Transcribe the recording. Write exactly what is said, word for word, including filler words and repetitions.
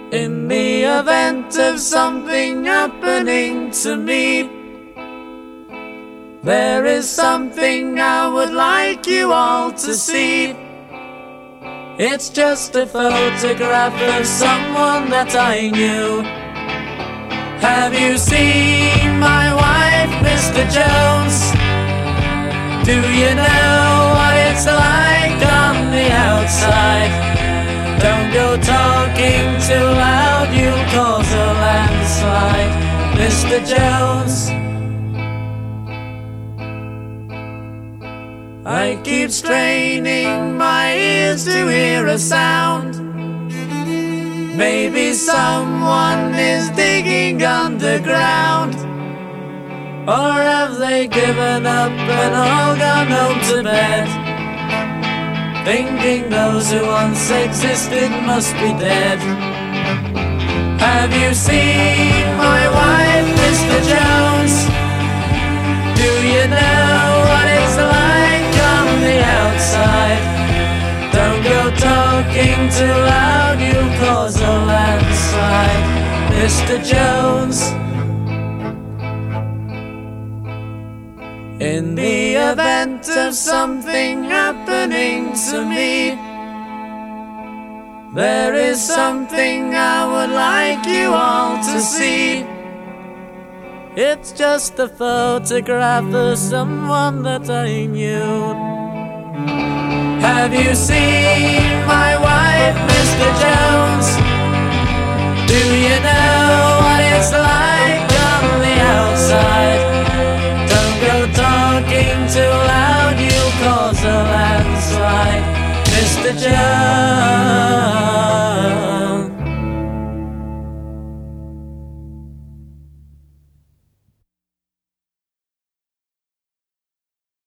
In the event of something happening to me, there is something I would like you all to see. It's just a photograph of someone that I knew. Have you seen my wife, Mister Jones? Do you know what it's like on the outside? Don't go talking too loud, you'll cause a landslide, Mister Jones. I keep straining my ears to hear a sound. Maybe someone is digging underground. Or have they given up and all gone home to bed, thinking those who once existed must be dead? Have you seen my wife, Mister Jones? Do you know what it's like on the outside? Don't go talking too loud, you'll cause a landslide, Mister Jones. In the event of something happening to me, there is something I would like you all to see. It's just a photograph of someone that I knew. Have you seen my wife, Mister Jones? Do you know what it's like on the outside? Don't go talking too loud, you'll cause a landslide, Mister Jones.